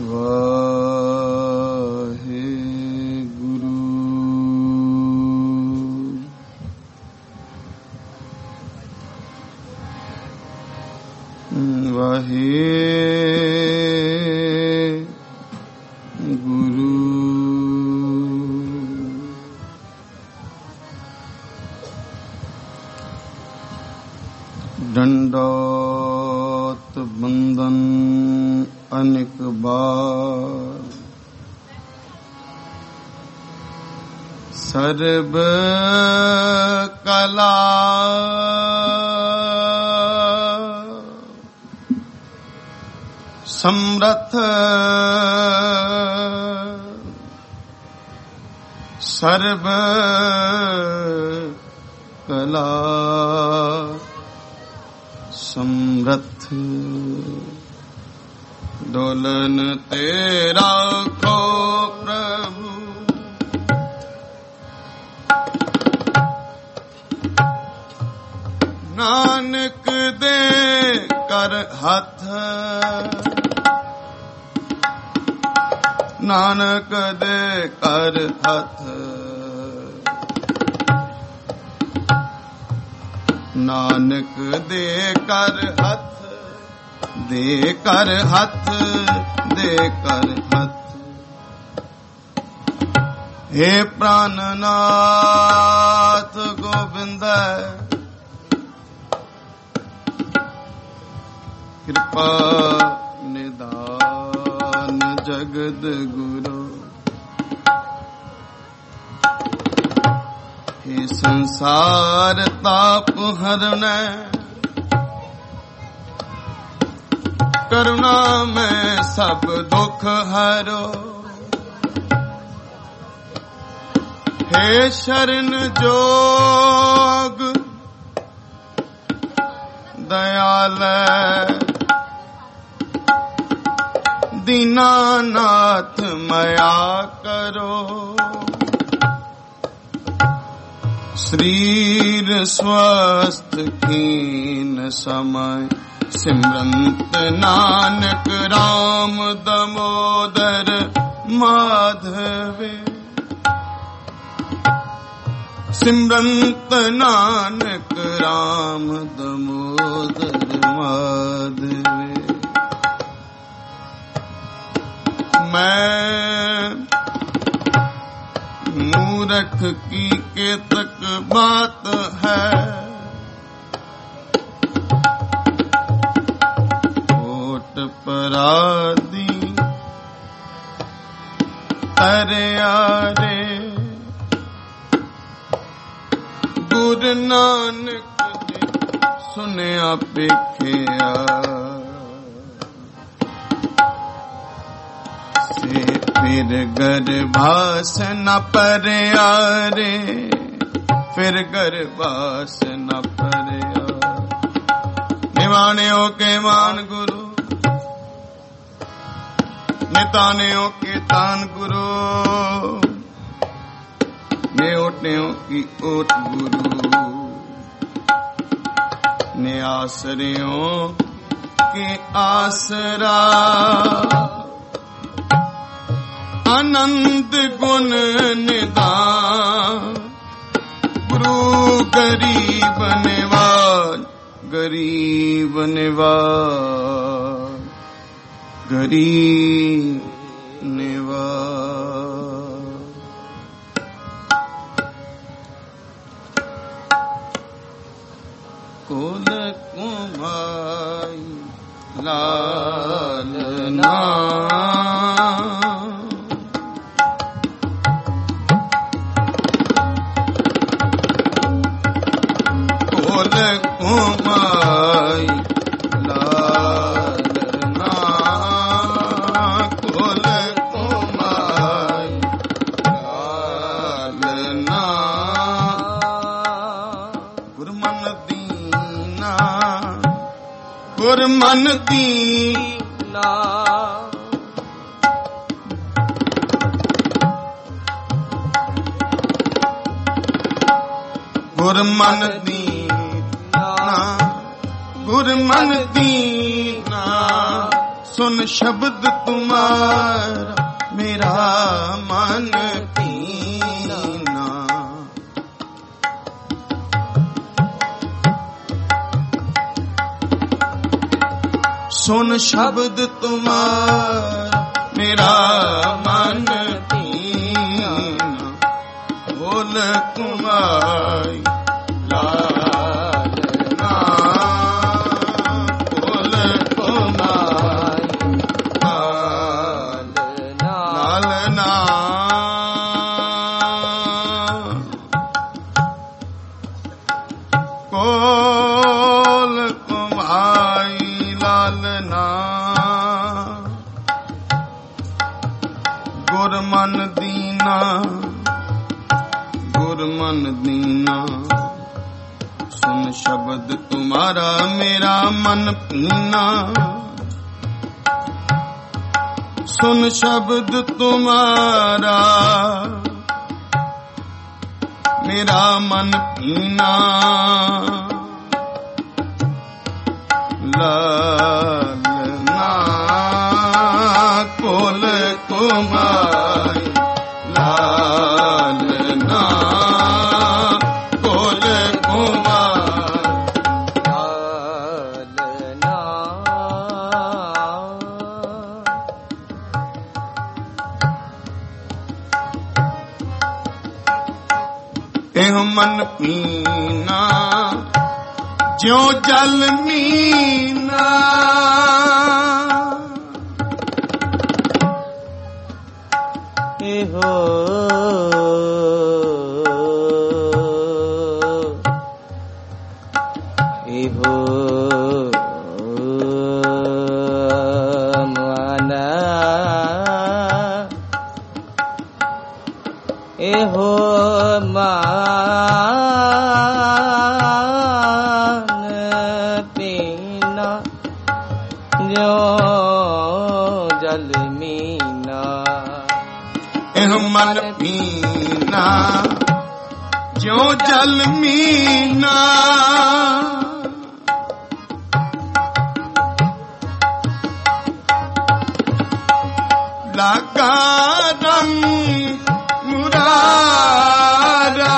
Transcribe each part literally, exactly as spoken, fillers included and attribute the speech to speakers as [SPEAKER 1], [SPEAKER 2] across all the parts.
[SPEAKER 1] वाहेगुरु वाहेगुरु दंडोत बंदन अनेक बार सर्व कला समर्थ सर्व कला समर्थ डोलन तेरा खो प्रभु नानक दे कर हाथ नानक दे कर हाथ नानक दे कर हाथ दे कर हाथ दे कर हाथ हे प्राणनाथ गोविंद कृपा निदान जगद गुरु हे संसार ताप हरण करुणा में सब दुख हरो हे शरण जोग दयाल दीनानाथ मया करो शरीर स्वस्थ कीन समय सिमरंत नानक राम दमोदर माधवे सिमरंत नानक राम दमोदर माधवे मैं मूर्ख की केतक बात है कोट पराधी तरे आरे गुरु नानक ने सुनया पेखिया फिर गर्भास न परयारे फिर गर्भास न परयारे निवाने हो के मान गुरु निताने हो के तान गुरु ने ओटने हो की ओट गुरु ने आसरे हो के आसरा आनंद गुण निदान गुरु गरीब निवाज गरीब निवाज गरीब निवाज कोल कुमाई लाल ना कुमाई लालना कुल कुमाई लालना गुरमन दीना गुरमन दीना गुरमन दीना गुरमन दीना सुन शब्द तुम्हारा मेरा मन पीना। सुन शब्द तुम्हारा मेरा मन पीना। बोल कुमाई लालना, बोल कुमाई लालना, लालना। बोल कुमाई लालना। गुरमन दीना, गुरमन दीना। सुन शब्द तुम्हारा मेरा मन पीना। सुन शब्द तुम्हारा मेरा मन पीना। लालना कोल कुमाई लालना, कोल कुमाई लालना। एह मन पीना ज्यों जल मीना।
[SPEAKER 2] एहो एहो माना, एहो मान पीना ज्यों जल मीना।
[SPEAKER 1] एह मन पीना ज्यों जल मीना। लागा रंग मुरारा,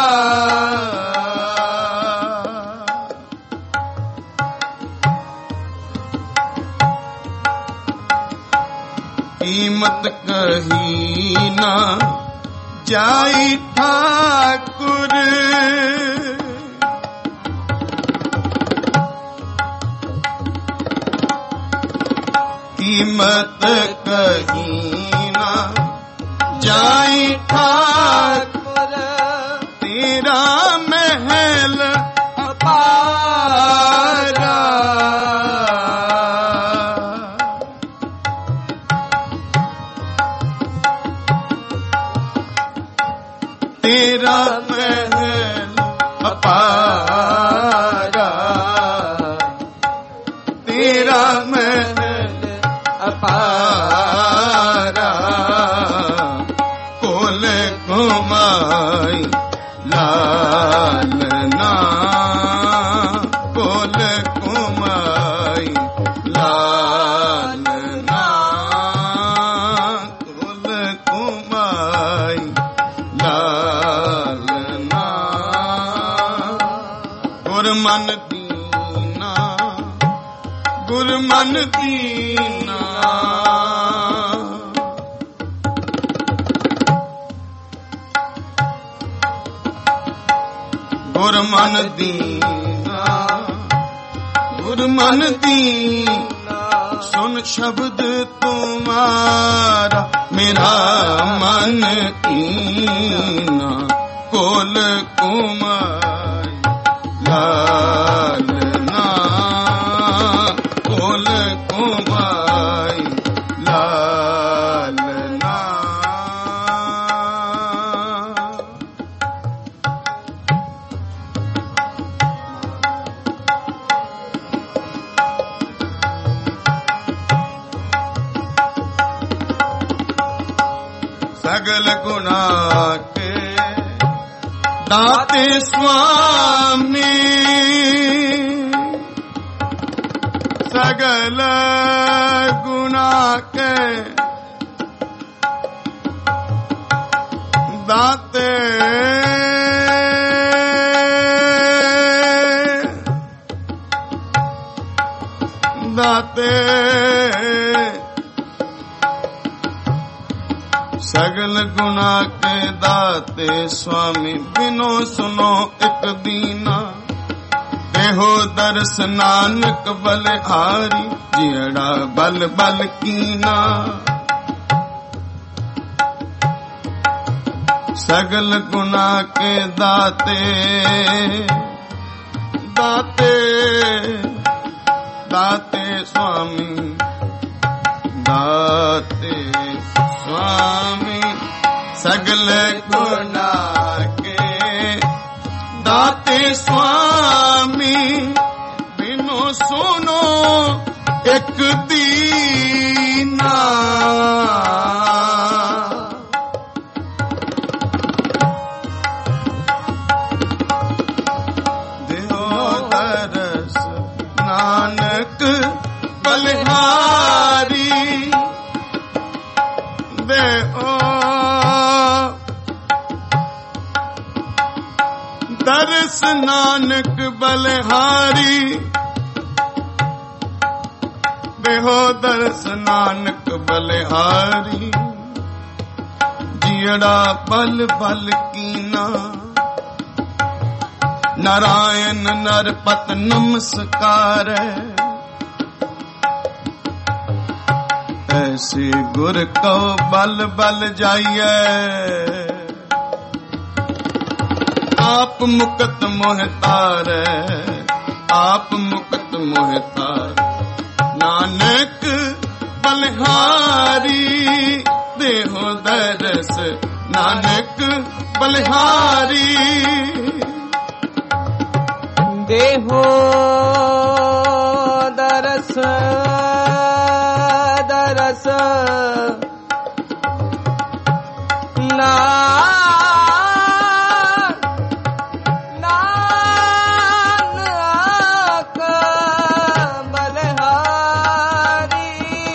[SPEAKER 1] कीमत कही ना जाई ठाकुर। कीमत कही ना जाई ठाकुर। तेरा महल अपारा, तेरा महल अपारा। तेरा महल अपारा। कोल कुमाई लालना, कोल कुमाई लालना, कोल कुमाई लालना। गुरमन दीना, गुरमन दीना। गुरमन दीना, गुरमन दीना। सुन शब्द तुम्हारा मेरा मन कीना। कोल कुमाई लालना, कोल कुमाई लालना। सगल गुना के दाते स्वामी, सगल गुना के दाते दाते सगल गुना के दाते स्वामी बिनो सुनो एक दीना देहो दर्श नानक बलिहारी जियड़ा बल बल कीना सगल गुना के दाते दाते दाते स्वामी दाते स्वामी सगल गुना के दाते स्वामी बिनो सुनो एक दीना नानक बलिहारी दे ओ दर्श नानक बलिहारी देहो दर्श नानक बलिहारी जियड़ा बल बल कीना नारायण नरपत नमस्कार ऐसे गुर को बल बल जाइए आप मुक्त मोहतार आप मुक्त मोहतार नानक बलिहारी देहो दरस नानक बलिहारी
[SPEAKER 2] देहो दरस दरस ना नानक बलिहारी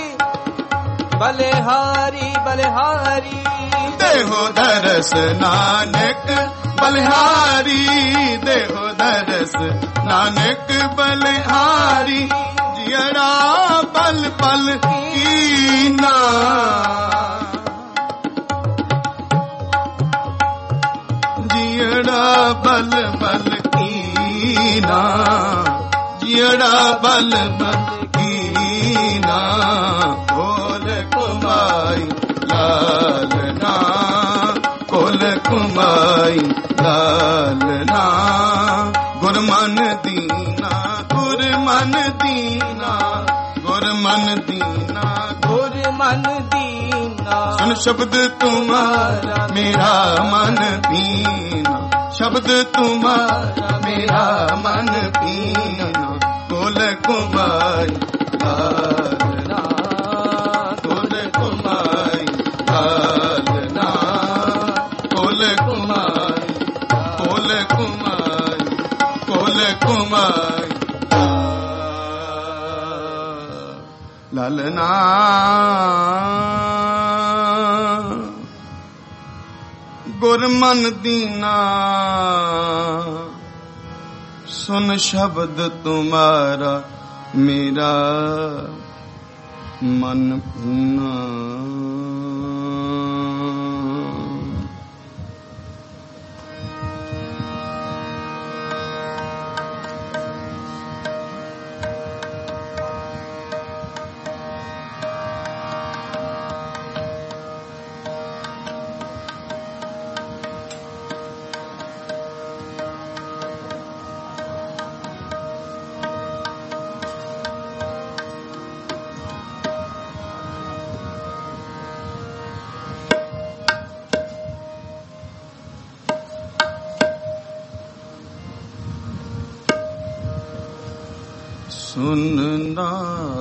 [SPEAKER 2] बलिहारी बलिहारी
[SPEAKER 1] देहो दरस नानक बलिहारी देहो दरस नानक बलिहारी जियड़ा बल बल कीना जियड़ा बल बल कीना जियड़ा बल बल कीना बोल कुमाई लालना बोल कुमाई लालना गुरमन दीना गुरमन दीना गुरमन दीना
[SPEAKER 2] गुरमन दीना
[SPEAKER 1] सुन शब्द तुम्हारा मेरा मन दीना शब्द तुम्हारा मेरा मन दीना बोल कुमाई लालना बोल कुमाई लालना बोल कुमाई बोल कुमाई बोल कुमाई लालना गुरमन दीना सुन शब्द तुम्हारा मेरा मन भीना सुनना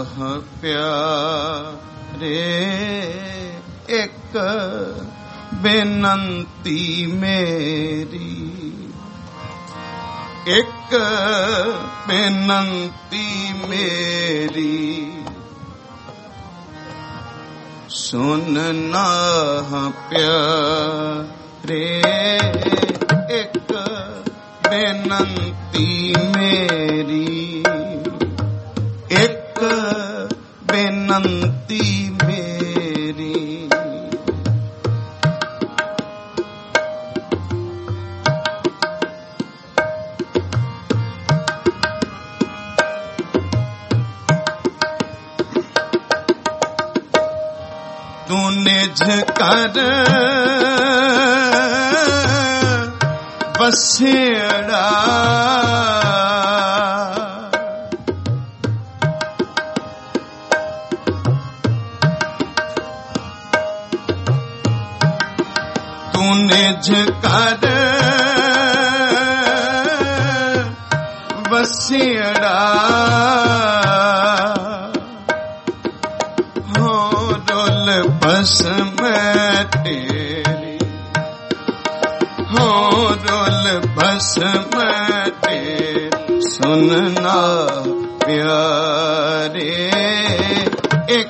[SPEAKER 1] प्यारे एक बेनंती मेरी एक बेनंती मेरी सुनना प्यारे एक बेनंती मेरी, एक बेनंती मेरी। तू निज कर बसेड़ा, तू निज कर बसेड़ा, हो रोल बस मैं तेरी, हो रोल बस मैं तेरी। सुनना प्यारे एक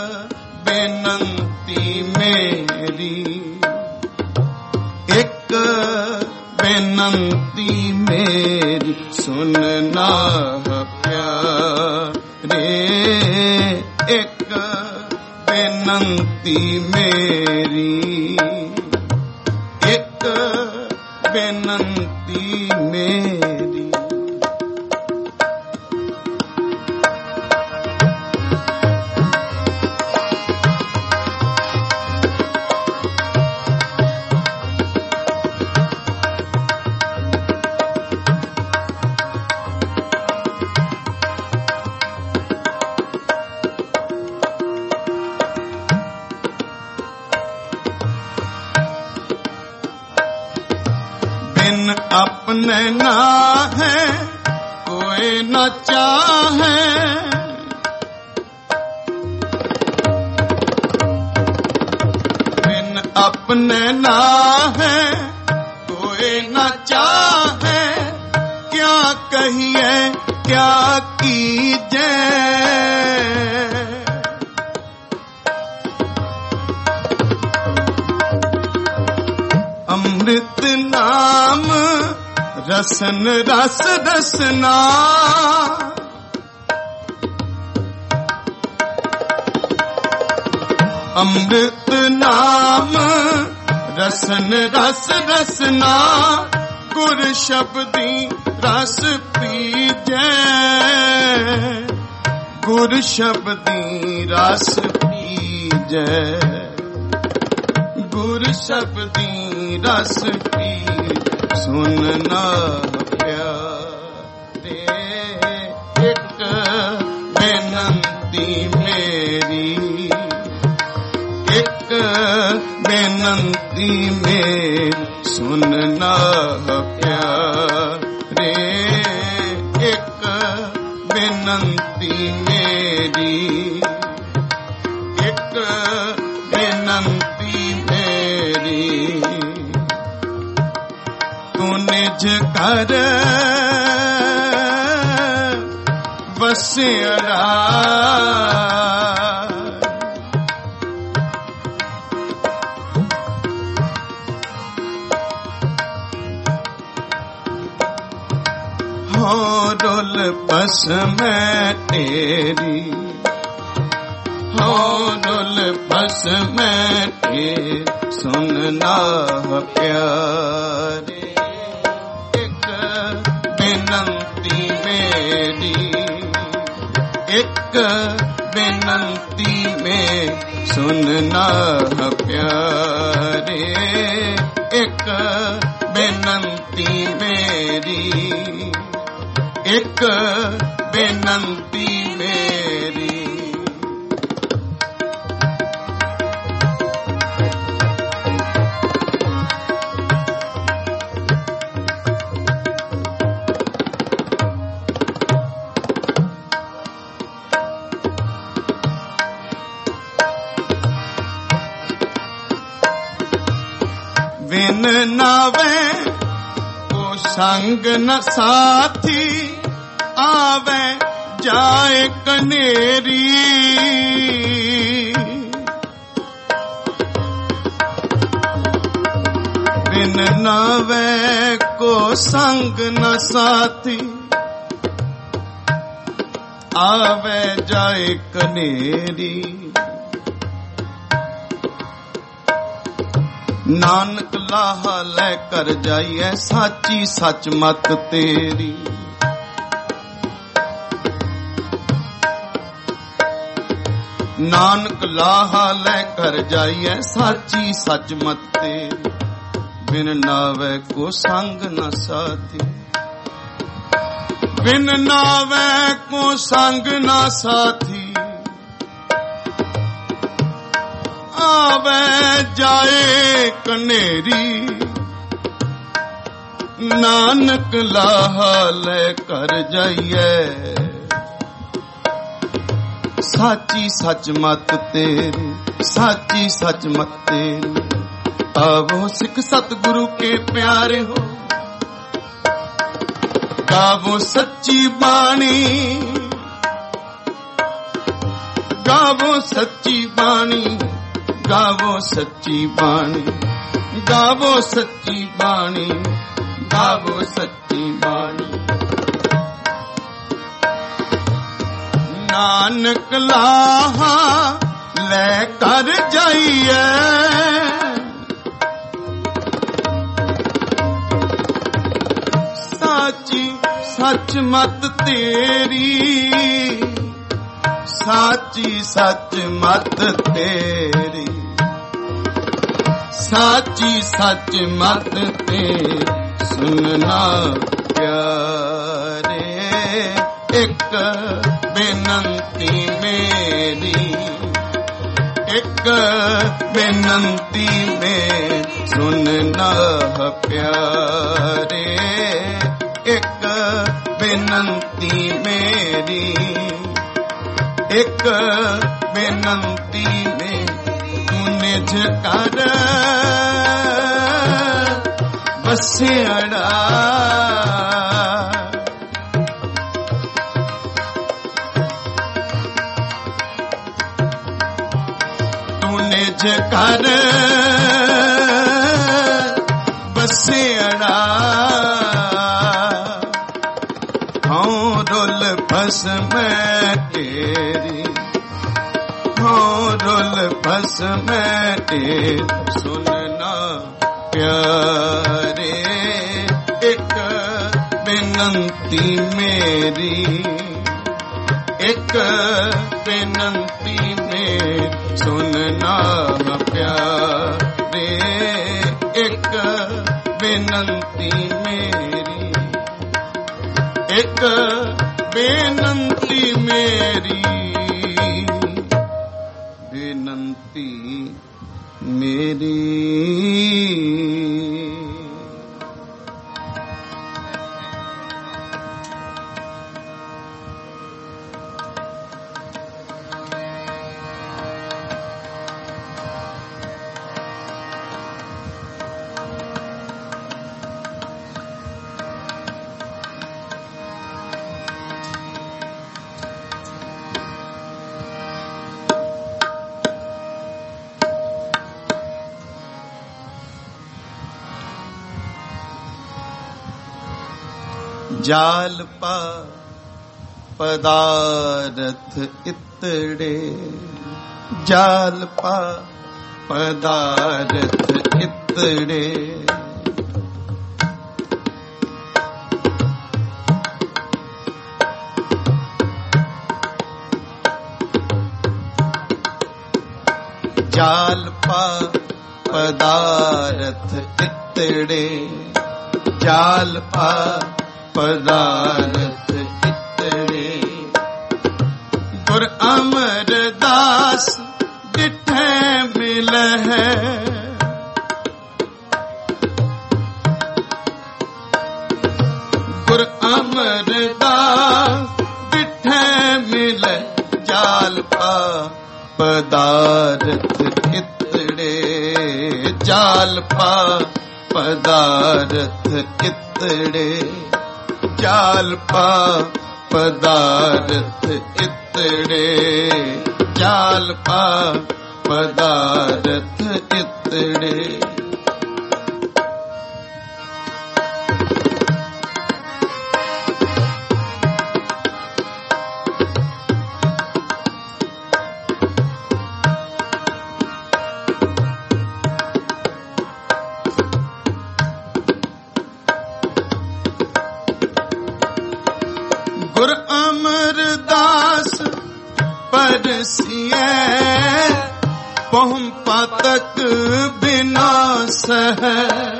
[SPEAKER 1] बेनंती मेरी, एक बेनंती मेरी। सुनना प्यारे एक बेनंती मेरी, एक बेनंती मेरी। बिन अपने ना है कोई न चाहे, बिन अपने ना है कोई न चाहे। क्या कहिए क्या कीजे, अमृत नाम रसन रस रसना, अमृत नाम रसन रस रसना। गुर शब्दी रस पीजे, गुर शब्दी रस पीजे, गुर शब्दी रस पी। सुनना प्यारे एक बेनंती मेरी, एक बेनंती मेरी। सुनना प्यारे एक बेनंती मेरी, एक बेनंती मेरी। तू निज कर बसेड़ा, हो रोल बस मैं तेरी, हो रोल बस मैं तेरी। सुनना प्यारे एक बेनंती मेरी, एक बेनंती में। सुनना प्यारे एक बेनंती मेरी, एक बेनंती मेरी। बिन नावे को संग न साथी, आवे जाए कनेरी। नावे को संग न साथी, आवे जाए कनेरी। नानक लाहा लै कर जाइए, साची सच मत तेरी। नानक लाहा लै कर जाइए, साची सच मत तेरी। बिन नावे को संग न साथी, बिन नावे को संग न साथी, आवे जाए कनेरी। नानक लाहा ले कर जाइए, साची सच मत तेरी, साची सच मत तेरी। आवो सिख सतगुरु के प्यारे हो, गावो सच्ची बाणी, गावो सच्ची बाणी, गावो सच्ची बाणी, गावो सच्ची बाणी, गावो सच्ची बाणी। नानक लाहा ले कर जाइए, साची सच मत तेरी, साची सच मत तेरी, साची सच मत तेरी। सुनना प्यारे एक बेनंती मेरी, एक बेनंती मेरी। सुनना प्यारे एक बेनंती मेरी, एक बेनंती मेरी। तू निज कर बसेड़ा, तू निज कर बसेड़ा। हाँ रुल फस मैं तेरी, हाँ रुल फस मैं तेरी। सुनना प्यारे एक बेनंती मेरी, एक बेनंती मेरी। सुनना प्यारे एक बेनंती मेरी, एक बेनंती मेरी, बेनंती मेरी। जाल पा पदारथ इतड़े, जाल पा पदारथ इतड़े। जाल पा पदारथ इतड़े, जाल पा पदारथ इतड़े। गुर अमरदास डिठे मिल है, गुर अमरदास डिठे मिल। जाल पा पदारथ इतड़े, जाल पा पदारथ इतड़े। जाल पा पदारथ इतड़े, जाल पा पदारथ इतड़े। परसिए पहुम पातक विनाश है।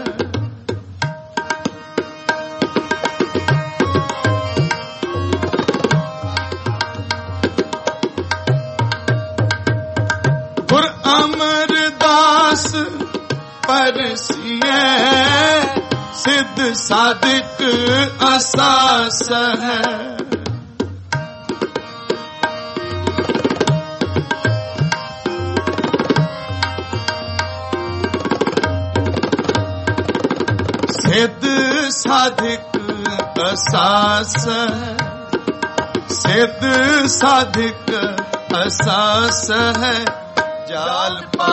[SPEAKER 1] गुर अमरदास परसिए सिद्ध साधिक असास है। सिद्ध साधिक असास है, सिद्ध साधिक असास है। जाल पा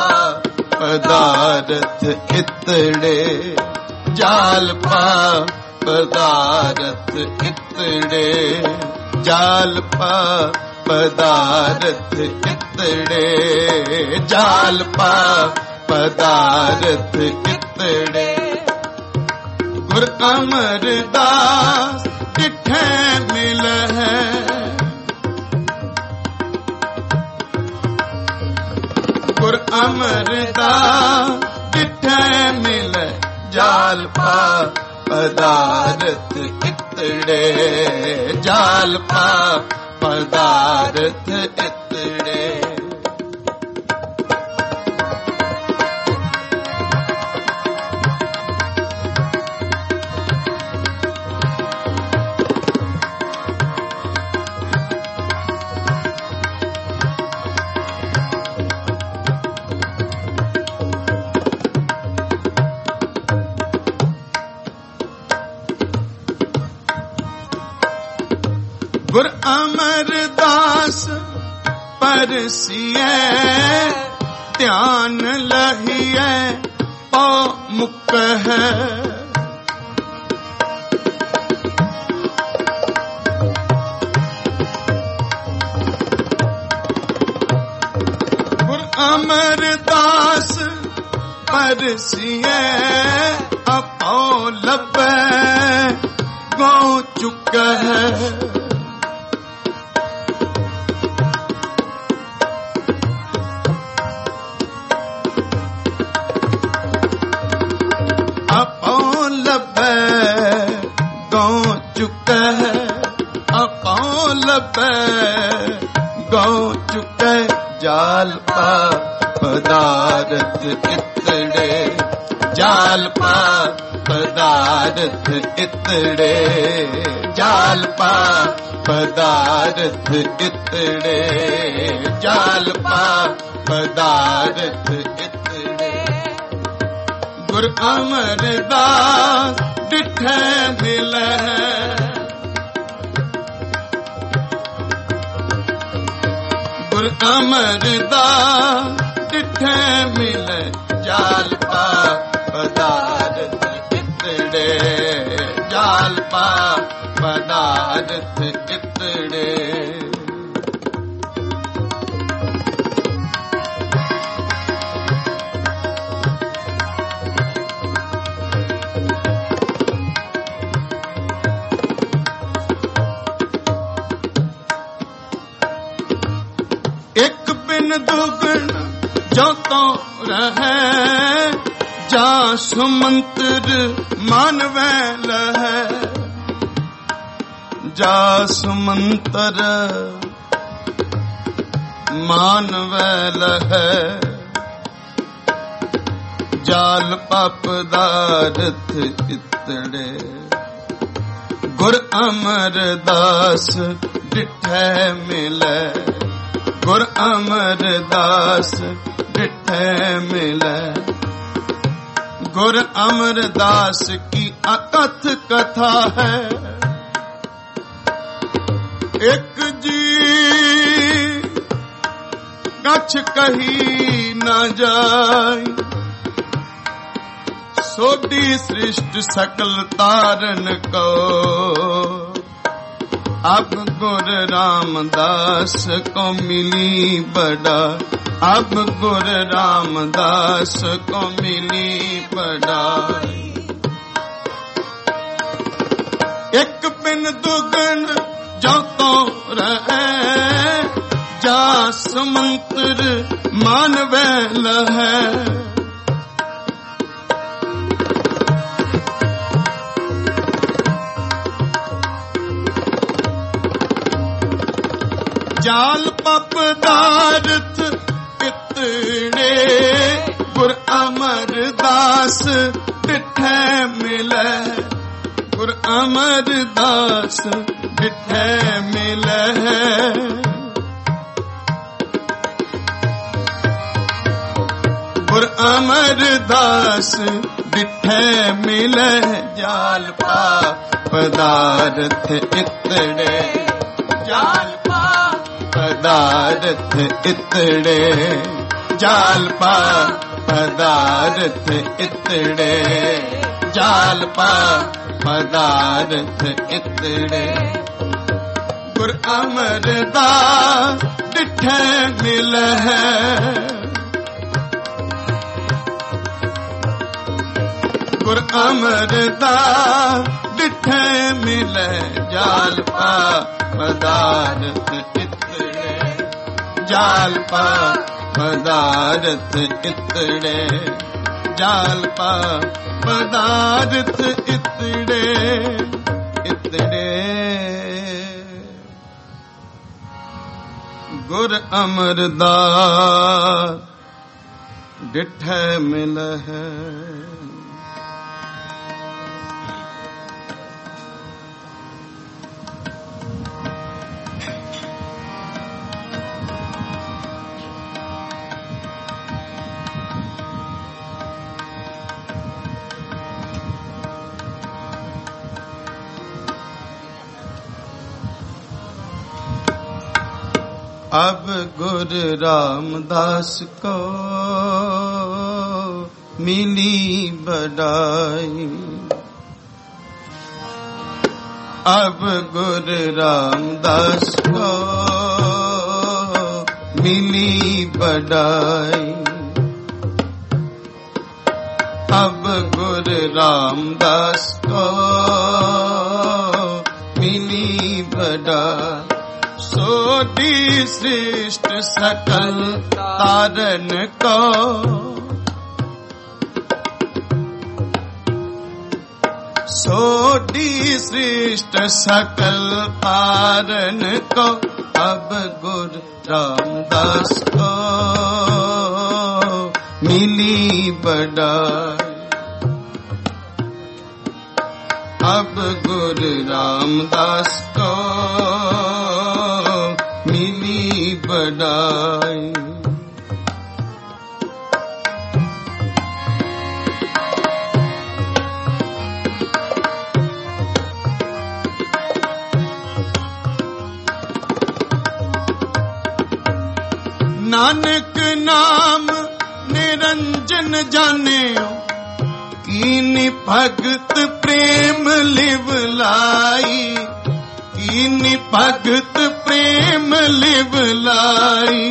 [SPEAKER 1] पदारथ इतड़े, जाल पा पदारथ इतड़े, जाल पा पदारथ इतड़े, जाल पा पदारथ इतड़े। गुर अमरदास किठे मिल है, गुर अमरदास किठे मिल। जाल पा पदारथ इतड़े, जाल पा पदारथ इतड़े। गुर अमरदास परसिए ध्यान लहिए पौ मुक है। गुर अमरदास परसिए अपौ लबे गौ चुक है। अपौं लबे गौ चुक है, अपौं लबे गौ चुक। जाल पा पदारथ इतड़े, जाल पा पदारथ इतड़े, जाल पा पदारथ इतड़े, जाल पा पदारथ इतड़े। गुर अमरदास डिठे मिल है, गुर अमरदास डिठे मिल। जाल पा पदारथ इतड़े, जाल पा पदारथ इतड़े। एक बिन दुगन जो तो रहे, जा सुमंत्र मानवे लहै, जा सुमंत्र मानवे लहै। जाल पाप दारथ इतड़े, गुर अमरदास डिठे मिलै, गुर अमरदास डिठे मिलै। गुर अमरदास की अकथ कथा है, एक जी कछ कही न जाय, सोडी सृष्ट सकल तारन को। अब गुर रामदास को मिली बड़ा, अब गुर रामदास को मिली बड़ा। एक बिन दुगन जो तो रहे, जा समंतर मानवै लहै। जाल पपदारथ इतने गुर अमरदास डिठै मिलै। गुर अमरदास डिठै मिलै। गुर अमरदास डिठै मिलै। जाल पदारथ इतने जाल पदारथ इतने जाल पदारथ इतने जाल पदारथ इतने। गुर अमरदास डिठै मिलै। गुर अमरदास डिठै मिलै। जाल पदारथ इतने जाल पदारथ इतने जाल पदारथ इतने इतने। गुर अमरदास डिठै मिलै। अब गुरु रामदास को मिली बड़ाई। अब गुरु रामदास को मिली बड़ाई। अब गुरु रामदास को मिली बड़ाई। सोडी श्रेष्ठ सकल तारन को सोडी श्रेष्ठ सकल तारन को। अब गुरु रामदास को मिली बड़ाई। अब गुरु रामदास को मिली बड़ाई। नानक नाम निरंजन जाने कीनी भगत प्रेम लिव लाई। कीनी भगत प्रेम लिव लाई।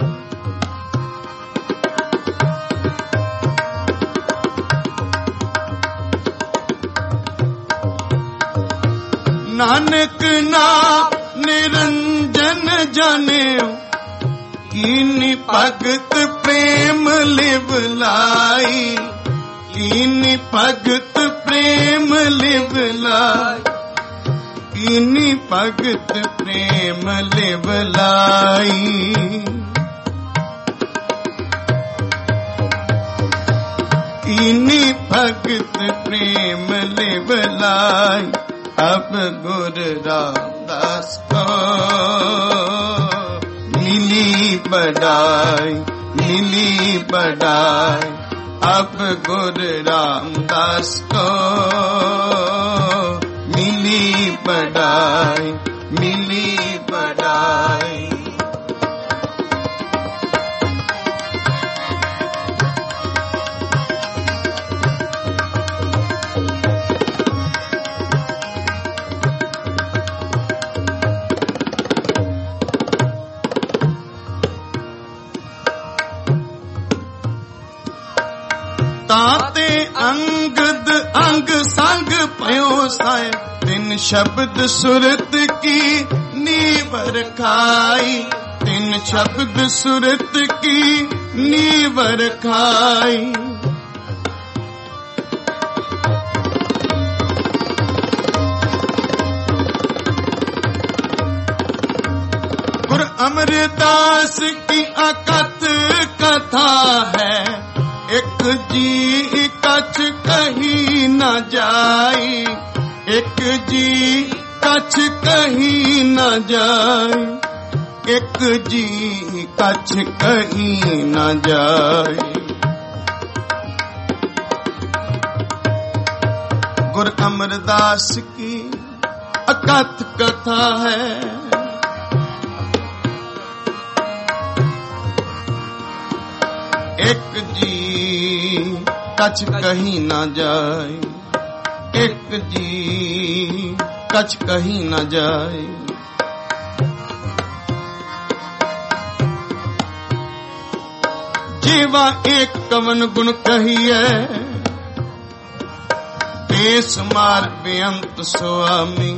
[SPEAKER 1] नानक नाम निरंजन जाने कीनी भगत प्रेम लिव लाई। कीनी भगत प्रेम लिव लाई। कीनी भगत प्रेम लिव लाई। कीनी भगत प्रेम लिव लाई। अब गुरु रामदास को मिली बड़ाई। मिली बड़ाई। अब गुरु रामदास को मिली बड़ाई। मिली बड़ाई। ताते अंगद अंग संग पयो साए। तिन शब्द सुरत की नीवर खाई। तिन शब्द सुरत की नीव रखाई। गुरु अमरदास की अकथ कथा है, एक जी कछ कहीं न जाई, एक जी कछ कहीं न जाई, एक जी कछ कहीं न जाई। गुरु अमरदास की अकथ कथा है, एक जी कछ कहीं न जाए, एक जी कछ कहीं न जाए। जीवा एक कवन गुण कहिए, देश मार बेअंत स्वामी,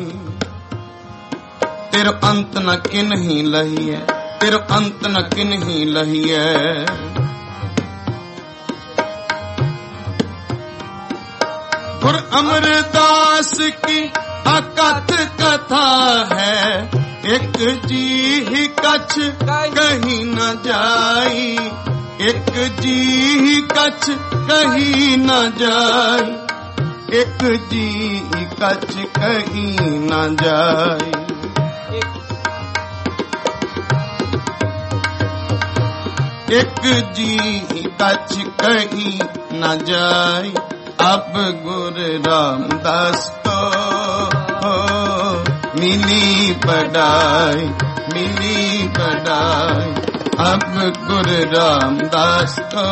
[SPEAKER 1] तेरो अंत न किन ही लहिए, तेरो अंत न किन ही लहिए। गुरु अमरदास की अकथ कथा है, एक जी कछ कहीं न जाई, एक जी कछ कहीं न जाई, एक जी कछ कहीं न जाई। एक जी कछ कहीं न जाई। अब गुरु रामदास को मिली बड़ाई, मिली बड़ाई। अब गुरु रामदास को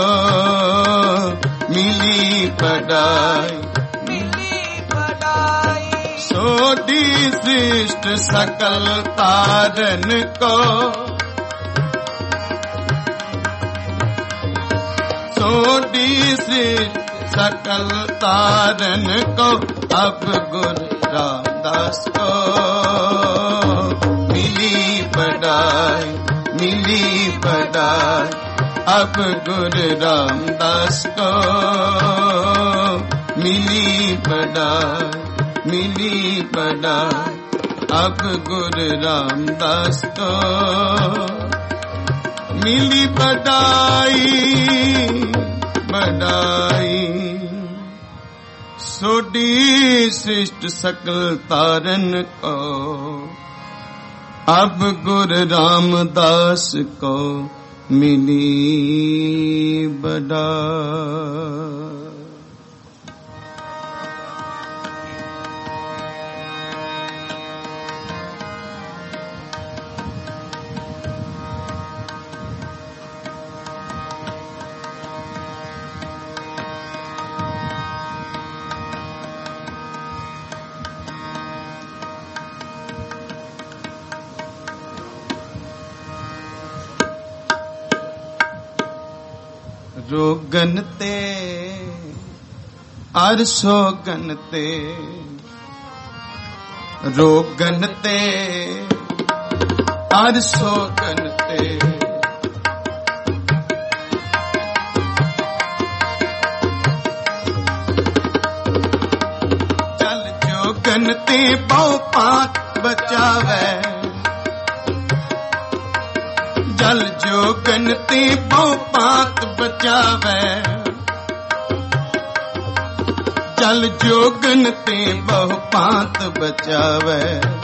[SPEAKER 1] मिली बड़ाई,
[SPEAKER 2] मिली बड़ाई।
[SPEAKER 1] सोडी सृष्ट सकल तारन को, सोडी सृष्ट सकल तारन को, अब गुरु रामदास को मिली बड़ाई, मिली बड़ाई। अब गुरु रामदास को मिली बड़ाई, मिली बड़ाई। अब गुरु रामदास को मिली बड़ाई, बड़ाई। सोडी सृष्ट सकल तारन को, अब गुरु रामदास को मिली बड़ाई। रोगन ते अर सोगन ते, रोगन ते अर सोगन ते। चल जोगन ते बहु पात बचावे, जल जोगन ते बहु पात बचावे, जल जोगन ते बहु पात बचावे,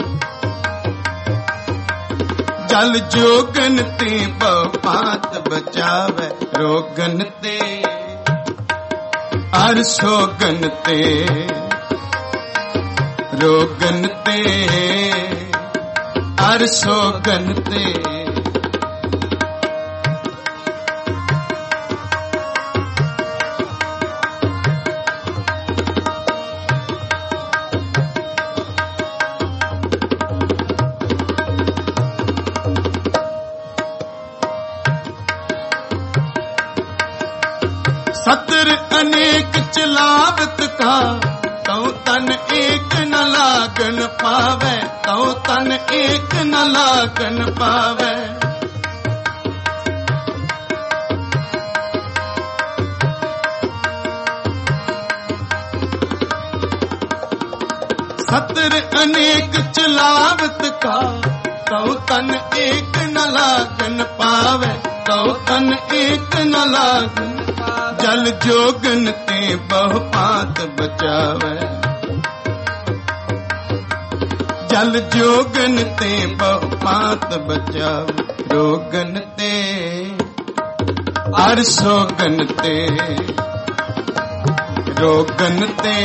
[SPEAKER 1] जल जोगन ते बहु पात बचावे। रोगन ते अर सोगन ते, रोगन ते अर सोगन ते। सतर अनेक चलावत का, तौ तन एक न लागन पावे, तौ तन एक न लागन पावे। सतर अनेक चलावत का, तौ तन एक न लागन पावे, तौ तन एक न लागन। जल जोगन ते बहु पात बचावे, जल जोगन ते बहु पात बचावे। रोगन ते अर सोगन ते, रोगन ते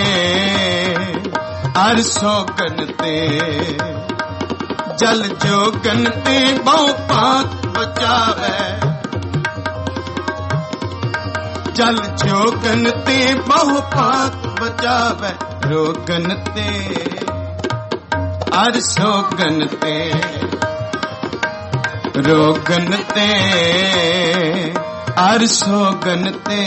[SPEAKER 1] अर सोगन ते। जल जोगन ते बहु पात बचावे, जल जोगन ते बहु पात बचावे। रोगन ते अर सोगन ते, रोगन ते अर सोगन ते।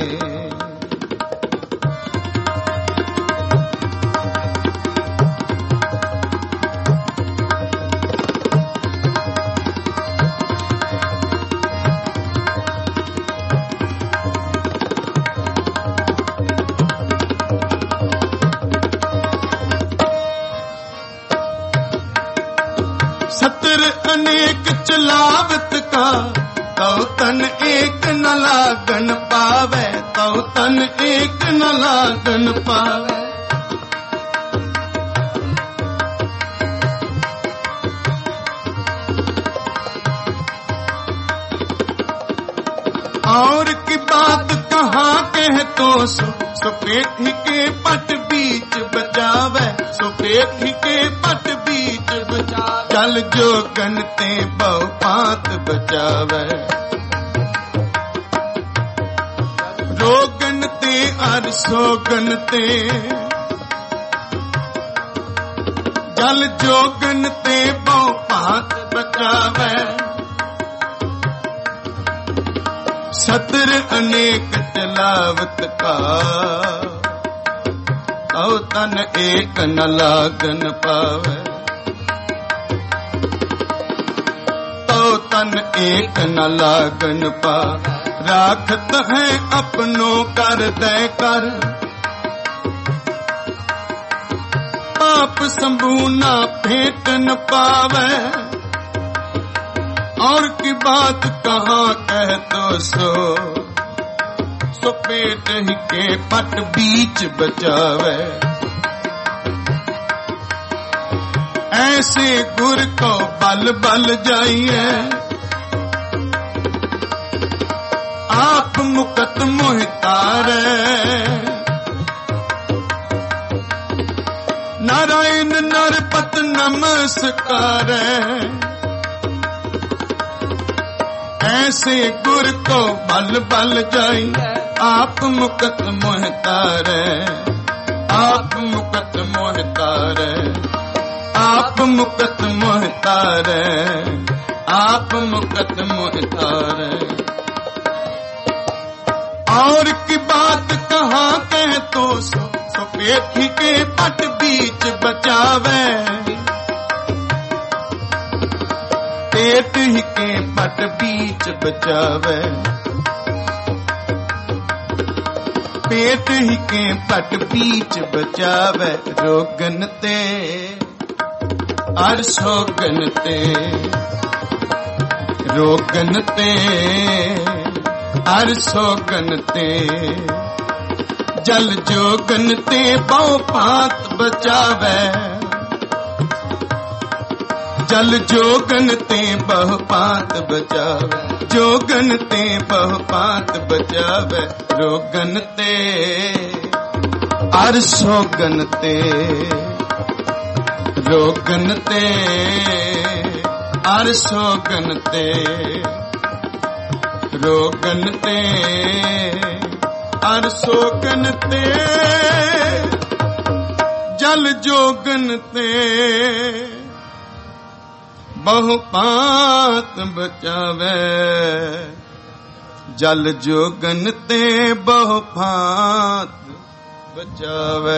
[SPEAKER 1] सतर अनेक चलावत का, तौ तन एक न लागन पावे, तौ तन एक न लागन पावे। और की बात कहाँ कह तो सो, सो पेठी के पट बीच बचावे, सो पेठी के पट बीच बचावे। जल जोगन ते बहु पात बचावे, रोगन ते अर सोगन ते। जल जोगन ते बहु पात बचावे, सतर अनेक चलावत का, तौ तन एक न लागन पावे, तौ तन एक न लागन पावे। राखत है अपनों कर दे कर, पाप संबूना भेंट न पावे। और की बात कहाँ कह तो सो, सो पेट ही के पट बीच बचावे। ऐसे गुर को बल बल जाइए, आप मुकत मोहितारे। नारायण नरपत नमस्कार, ऐसे गुर को बल बल जाई। आप मुकत मोहितारे, आप मुकत मोहितारे, आप मुकत मोहितारे, आप मुकत मोहितारे। और की बात कहाँ कह तो सो, सो पेठी के पट बीच बचावे। पेट ही के पट बीच बचावे, पेट ही के पट बीच बचावे। रोगन ते अर सोगन ते, रोगन ते अर सोगन ते। जल जोगन ते बहु पात बचावे, जल जोगन ते बहु पात बचावे। जोगन ते बहु पात बचावे। रोगन ते अर सोगन ते, रोगन ते अर सोगन ते, रोगन ते अर सोगन ते। जल जोगन ते बहु पात बचावे, जल जोगन ते बहु पात बचावे।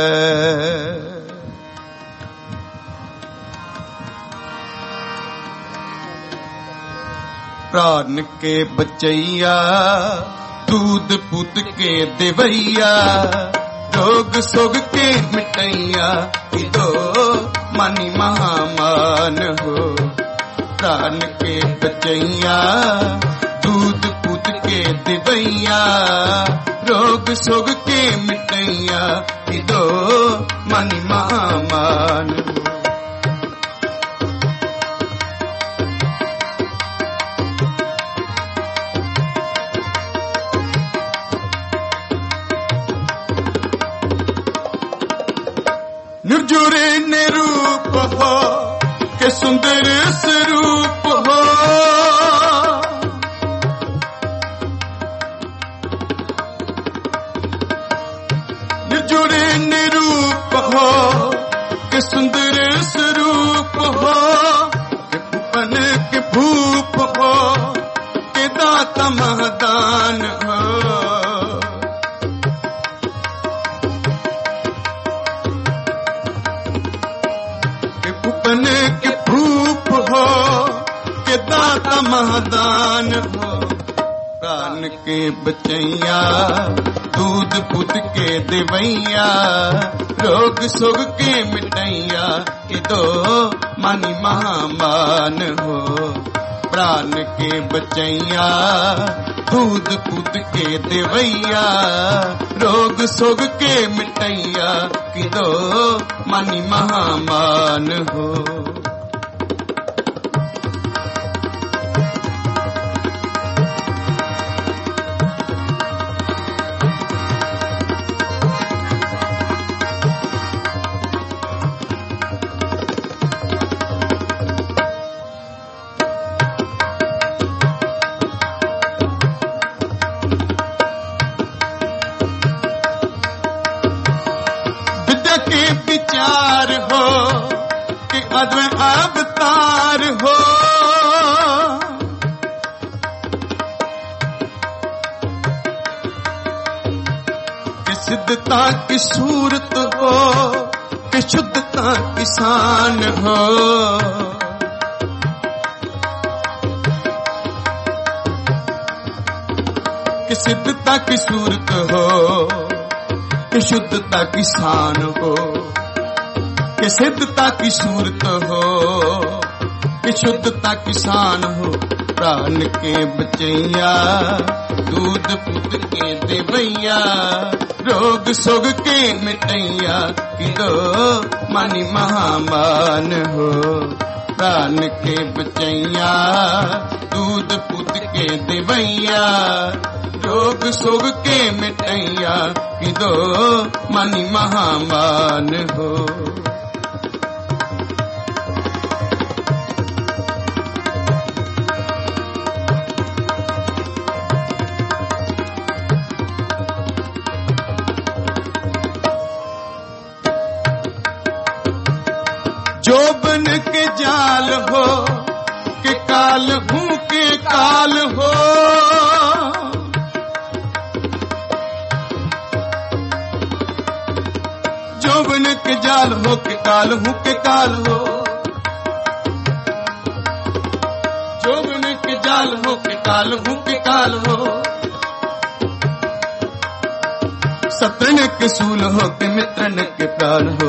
[SPEAKER 1] प्राण के बचैया, दूध पुत के देवैया, रोग सोग के मिटैया कि दो मनी महामान हो। प्राण के बचैया दूध पूत के दिवैया, रोग सोग के मिटैया कि दो मनी महामान हो। निर्जुरे निरूप हो के सुंदर स्वरूप हो, निर्जुरे निरूप हो के सुंदर स्वरूप हो, के भूपन के भूप हो के दाता महदान हो। भूपन के भूप हो के दाता महदान हो। प्राण के बचैया दूध पुत के दिवैया, रोग सोग के मिटैया कि दो मनी महामान हो। प्राण के बचैया दूध पुत के दिवैया, रोग सोग के मिटैया कि दो मनी महामान हो। विचार हो कि अद्वैत अवतार हो, कि सिद्धता की सूरत हो कि शुद्धता की शान हो। कि सिद्धता की सूरत हो कि शुद्धता की शान हो, कि सिद्धता की सूरत हो कि शुद्धता की शान हो। प्राण के बचैया दूध पुत के देवैया, रोग सोग के मिटैया कि दो मनी महामान हो। प्राण के बचैया दूध पुत के देवैया, रोग सोग के मिटैया कि दो मनी महामान हो। जोबन के जाल हो के काल हूँ के काल हो, जोबन के जाल हो के काल हूँ के काल हो, जोबन के जाल हो के काल हूँ के काल हो। सत्रन के सूल हो के मित्रन के प्राण हो,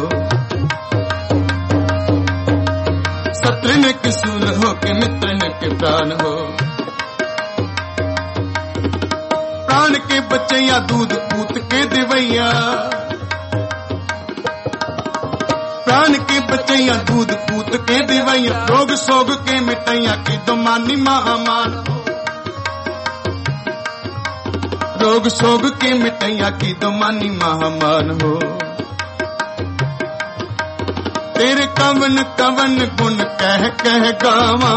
[SPEAKER 1] सत्रन के सूल हो के मित्रन के प्राण हो। प्राण के बचैया दूध पूत के दिवैया, प्राण के बचैया दूध पूत के दिवैया, रोग सोग के मिटैया की दो मानी महामान हो। रोग सोग के मिटैया की दो मानी महामान हो। तेरे कवन कवन गुण कह कह गावा,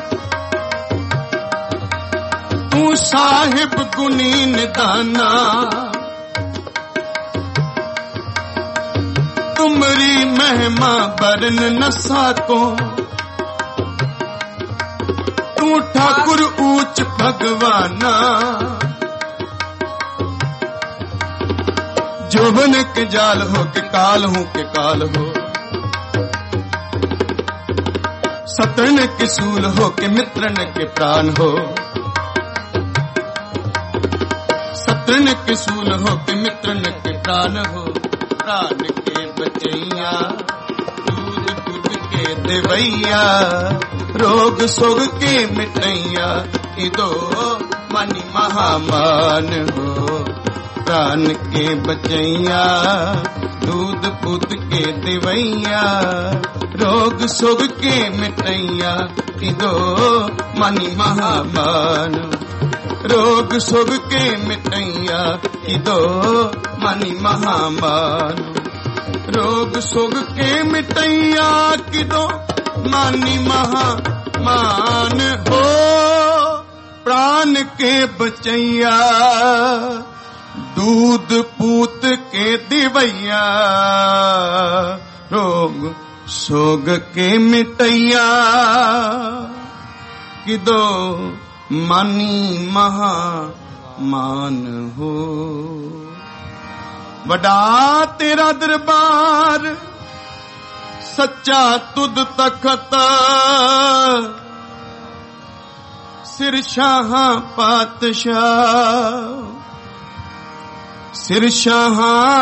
[SPEAKER 1] तू साहिब गुनी निदाना। तुमरी महिमा बरन न साको, तू ठाकुर ऊंच भगवाना। जोबन के जाल हो के काल हूँ के काल हो, सत्रन के सूल हो के मित्रन के प्राण हो। सत्रन के सूल हो के मित्रन के प्राण हो। प्राण के बचैया दूध दूध के देवैया रोग सोग के मिटैया इदो मनि महामान हो प्राण के बचैया दूध पूत के देवैया रोग सोग के मिटैया इदो मनि महामान रोग सोग के मिटैया इदो मनि महामान रोग सोग के मिटैया किदो मनि महामान हो प्राण के बचैया दूध पूत के दिवैया रोग सोग के मिटैया किदो मनि महामान हो वडा तेरा दरबार सच्चा तुद तखत सिर शाह पातशाह सिर शाह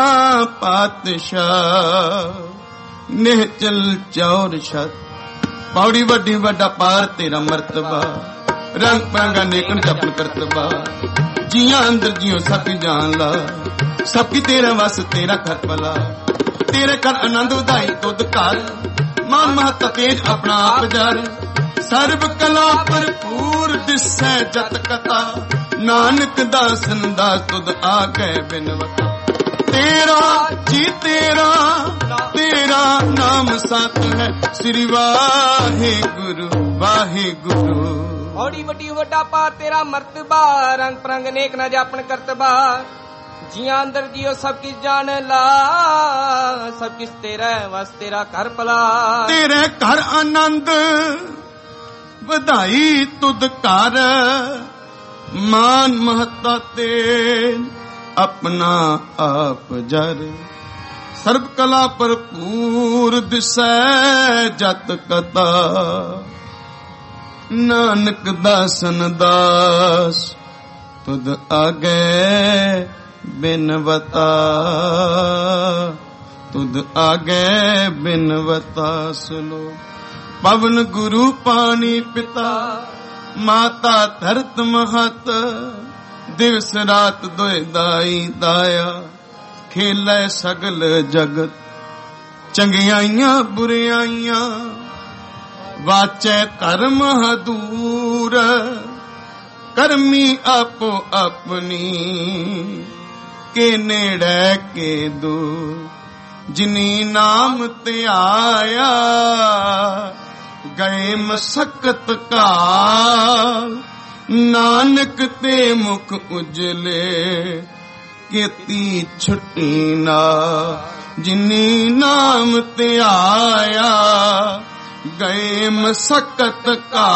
[SPEAKER 1] पातशाह निहचल चौर छत पौड़ी वड्डी वड्डा पार तेरा मर्तबा रंग पंगा नेकन जपन करतबा जिया अंदर जियो सब जान ला सबकी तेरा वस तेरा घर भला तेरे घर आनंद उदाई तुद कर मान महत तेज अपना आप जर सर्व कला भरपूर दिसै जत कथा नानक दासन दास तुद आ गए बिनवता तेरा जी तेरा तेरा नाम सत है श्री वाहे गुरु वाहे गुरु
[SPEAKER 2] औड़ी वड्डी वड्डा पार तेरा मर्तबा रंग परंग नेक न जापन करतबा जिया अंदर जियो सब किस जान ला सब किस तेरा वस तेरा घर भला
[SPEAKER 1] तेरे घर आनंद ਵਧਾਈ ਤੁਧ ਕਰ ਮਾਨ ਮਹੱਤਾ ਤੇ ਆਪਣਾ ਆਪ ਜਰ ਸਰਬ ਕਲਾ ਭਰਪੂਰ ਦਿਸੈ ਜਤ ਕਤਾ ਨਾਨਕ ਦਾਸਨ ਦਾਸ ਤੁਧ ਆਗੇ ਬਿਨਵਤਾ ਤੁਧ ਆਗੇ ਬਿਨਵਤਾ ਸੁਲੋ पवन गुरु पानी पिता माता धरत महत दिवस रात दोए दाई दाया खेलै सगल जगत चंगियाइयां बुरियाइयां वाचै धर्म हदूर करमी आपो अपनी के नेड़े के दूर जिनी नाम ते आया गए मसकत काल नानक ते मुख उजले केती छुट्टी ना जिनी नाम ते आया गए मसकत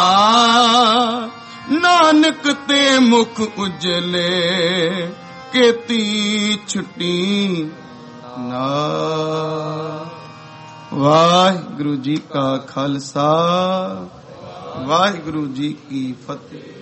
[SPEAKER 1] काल नानक ते मुख उजले केती छुट्टी ना। वाहिगुरु जी का खालसा वाहिगुरु जी की फतेह।